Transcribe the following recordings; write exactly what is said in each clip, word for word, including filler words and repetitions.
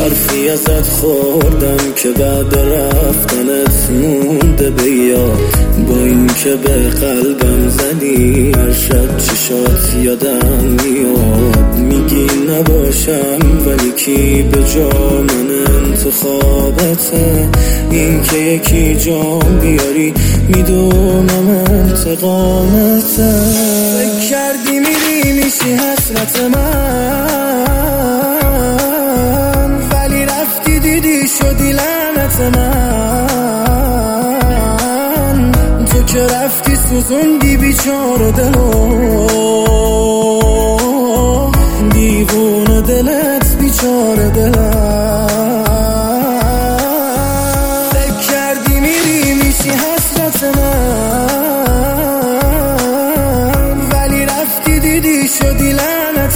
حرفی ازت خوردم که بعد رفتنت مونده به یاد، با این که به قلبم زدی هر شب چشات یادم میاد. میگی نباشم ولی کی به جا من انتخابته، این که یکی جام بیاری میدونم انتقامته. فکر کردی میری میشی حسرت من، ولی رفتی دیدی شدی لعنت من. تو که رفتی سوزوندی بیچاره دلو، دیوونه دلت بیچاره دلم. فکر کردی میری میشی حسرت من، ولی رفتی دیدی شدی لعنت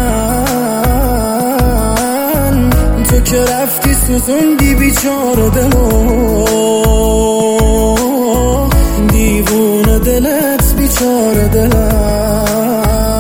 من. تو که رفتی سوزوندی بیچاره دلو، دیوونه دلت بیچاره دلم.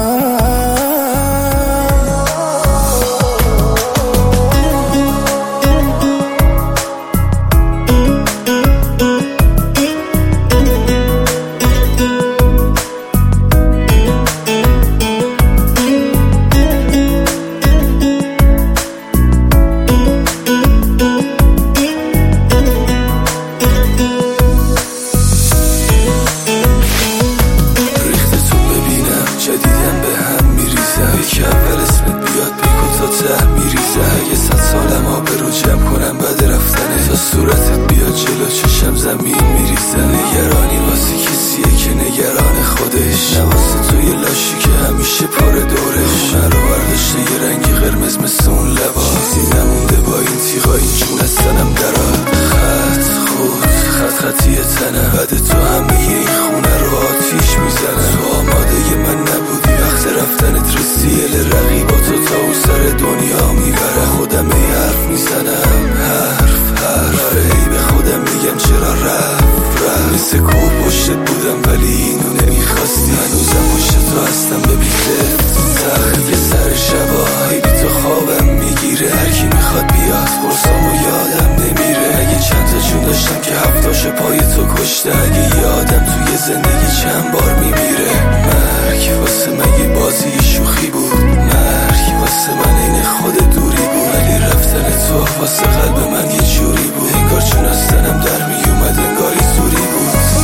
اگه صد سالم آبرو جمع کنم بعد رفتنه، تا صورتت بیاد جلو چشم زمین میریزه. نگرانی واسه کسیه که نگران خودش، نواسه توی لاشی که همیشه پر دورش. خونه رو برداشته یه رنگی قرمز مثل اون لبا، چیزی نمونده با این تیغا این جون از تنم دراد. خط خود خط خطی تنم، بعد تو همه این خونه رو آتیش میزنه. تو آماده من نبودی وقت رفتنت رسیل رقیباتو تا اون سر دنیا میبره. خودم ای حرف میزنم حرف حرف ای به خودم میگم چرا رفت رفت. مثل کوه پشتت بودم ولی اینو نمیخواستی، هنوزم پشت تو هستم ببیزت تخت یه سر شبا ای بی تو خوابم میگیره. هرکی میخواد بیاد قرصامو یادم نمیره. اگه چند تا جون داشتم که هفتاشو پای تو کشته، اگه یه آدم توی زندگی چند بار میمیره. مرگ واسه مگه بازی شوخی بود، مرگ واسه من این خود دوری بود. ولی رفتن تو واسه قلب من یه جوری بود، انگار چون از تنم در میومد انگاری زوری بود.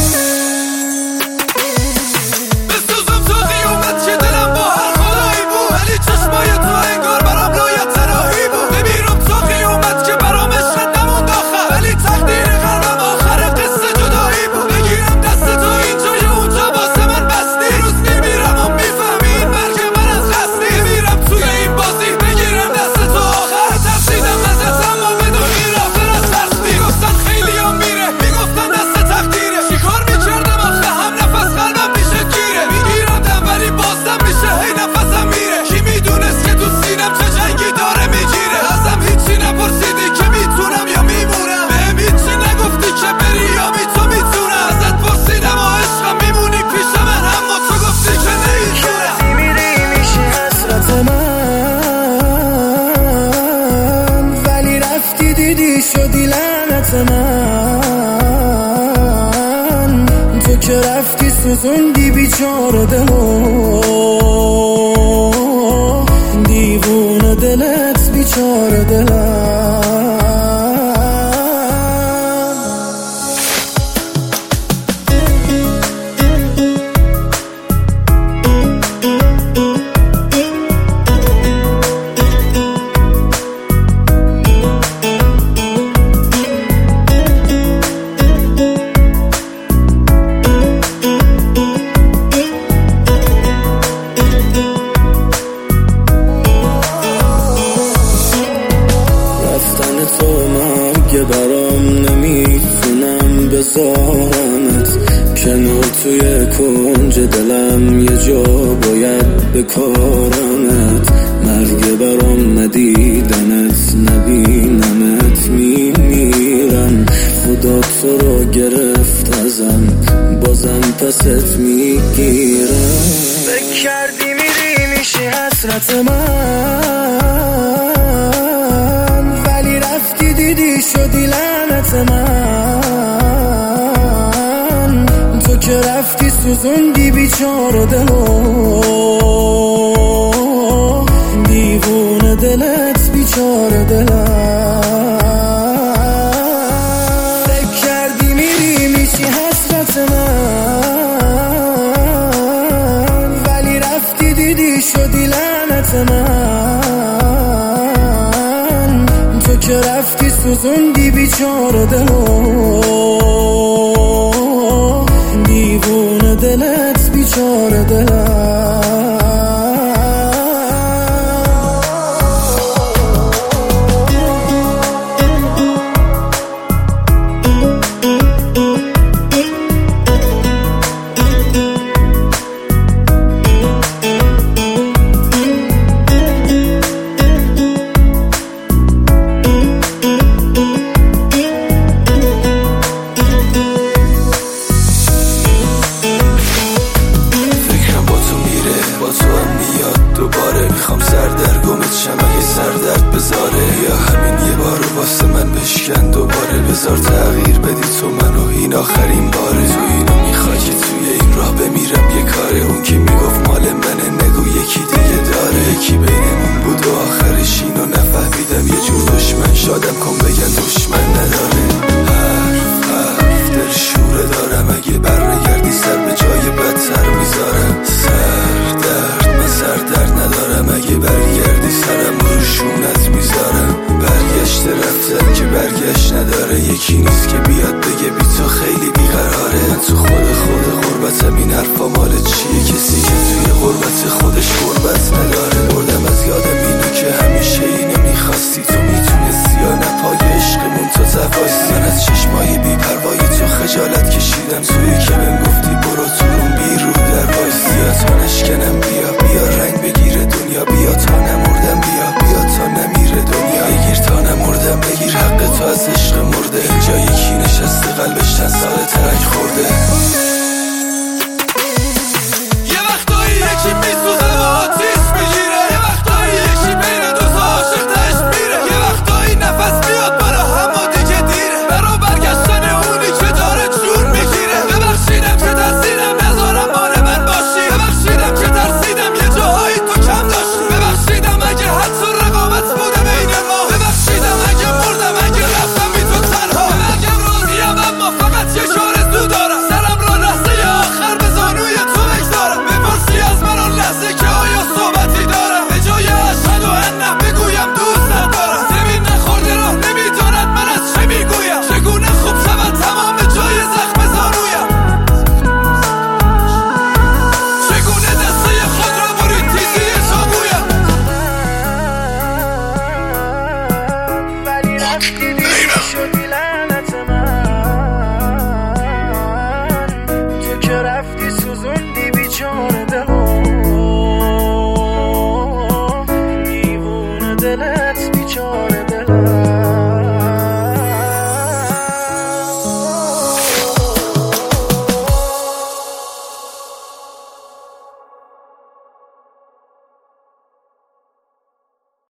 بسوزم تو قیومت که دلم با هر خدایی بود، ولی چشمای تو انگار برام لایت تراحی بود. بمیرم تو قیومت که برام عشقت نموند آخر، ولی تقدیر قلبم آخر قصه جدایی بود. بگیرم دست تو اینجا یا اونجا واسه من بستی، روز میمیرم و میفهمی این مرگ من از قصدی. میمیرم توی این بازی بگیرم دست تو آخر، ترسیدم ازت اما بدونی رافر از ترس. میگفتن خیلی هم میره، میگفتن دست تقدیره. چیکار میکردم آخه هم نفس قلبم میشه گیره. میگیرم دم ولی بازم میشه هی نفسم میره. کی میدونست که تو سینم چه جنگی داره میگیره. ازم هیچی نپرسیدی که میتونم یا میمونم، بهم هیچی نگفتی که بری یا می تو میتونم. ازت پرسیدم و عشقم میمونی پیش من، اما تو گفتی که نمیتونم. میری میشی حسرت من، ولی رفتی دیدی شدی لعنت من. تو که رفتی سوزوندی بیچاره دلو، دیوونه دلت بیچاره دلم. برام نمیتونم بذارمت کنار، توی کنج دلم یه جا باید بکارمت. مرگ برام ندیدنت نبینمت میمیرم. خدا تو رو گرفت ازم بازم پست میگیرم. فکر کردی میری میشی حسرت من، دیدی شدی لعنت من، تو که رفتی سوزوندی بیچاره دلو، دیوونه دلت بیچاره دلم. فکر کردی میری میشی حسرت من، ولی رفتی دیدی شدی لعنت من، تو که رفتی سوزوندی بیچاره دلو، دیوونه دلت بیچاره دلم.